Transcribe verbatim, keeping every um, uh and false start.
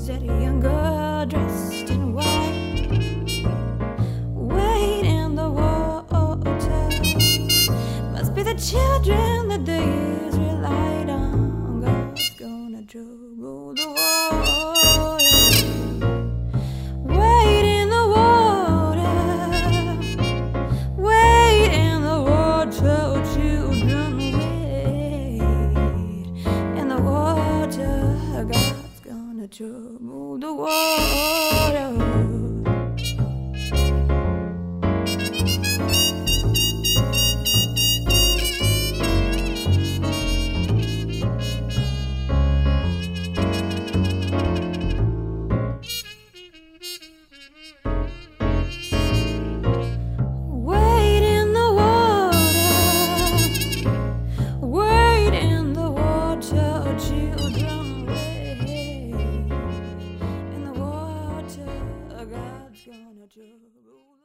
that young girl dressed in white. Wait in the water. Must be the children that the years relied on. God's gonna trouble the water. Wait in the water. Wait in the water, children. Wait in the water. God's gonna trouble the water. God's gonna trouble